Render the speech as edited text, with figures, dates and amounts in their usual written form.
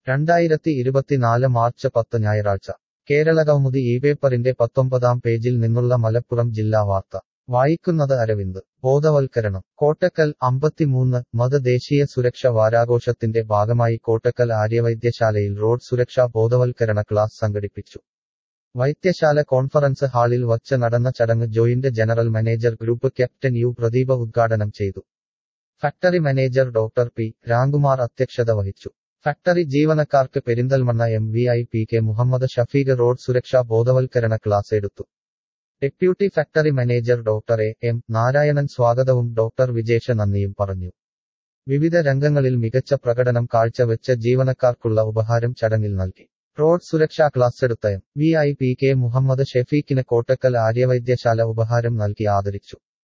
2024 March 10 ഞായറാഴ്ച കേരളകൗമുദി ഇപേപ്പറിന്റെ 19-ാം പേജിൽ നിന്നുള്ള മലപ്പുറം ജില്ലാ വാർത്ത വായിക്കുന്നത് അരവിന്ദ്. ബോധവൽക്കരണം കോട്ടക്കൽ 53 മത് ദേശീയ സുരക്ഷ വാരാഘോഷത്തിന്റെ ഭാഗമായി കോട്ടക്കൽ ആര്യവൈദ്യശാലയിൽ റോഡ് സുരക്ഷാ ബോധവൽക്കരണ ക്ലാസ് സംഘടിപ്പിച്ചു. വൈദ്യശാല കോൺഫറൻസ് ഹാളിൽ വച്ച് നടന്ന ചടങ്ങ് joint general manager group captain U Pradeepa ഉദ്ഘാടനം ചെയ്തു. Factory manager doctor P Ramkumar അധ്യക്ഷത വഹിച്ചു. ഫാക്ടറി ജീവനക്കാർക്ക് പെരിന്തൽമണ്ണ MVP മുഹമ്മദ് ഷഫീഖ് റോഡ് സുരക്ഷാ ബോധവൽക്കരണ ക്ലാസ് എടുത്തു. Deputy factory manager doctor M Narayanan സ്വാഗതവും ഡോക്ടർ വിജേഷ് നന്ദിയും പറഞ്ഞു. വിവിധ രംഗങ്ങളിൽ മികച്ച പ്രകടനം കാഴ്ചവെച്ച ജീവനക്കാർക്കുള്ള ഉപഹാരം ചടങ്ങിൽ നൽകി. റോഡ് സുരക്ഷാ ക്ലാസ് എടുത്ത MVP മുഹമ്മദ് ഷഫീഖിന് കോട്ടക്കൽ ആര്യവൈദ്യശാല ഉപഹാരം നൽകി ആദരിച്ചു.